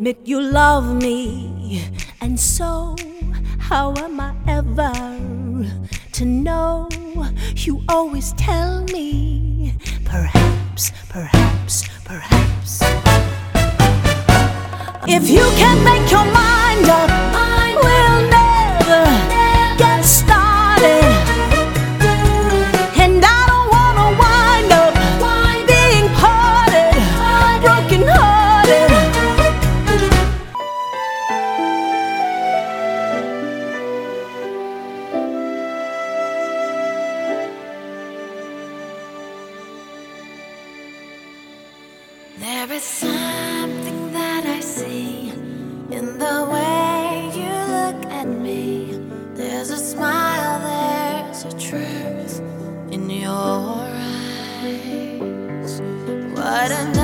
admit you love me, and so how am I ever to know? You always tell me, perhaps, perhaps, perhaps. If you can't make your mind up, we'll never get started. And I don't wanna wind up being parted, broken hearted. There is something that I see in the way you look at me. There's a smile, there's a truth in your eyes. What a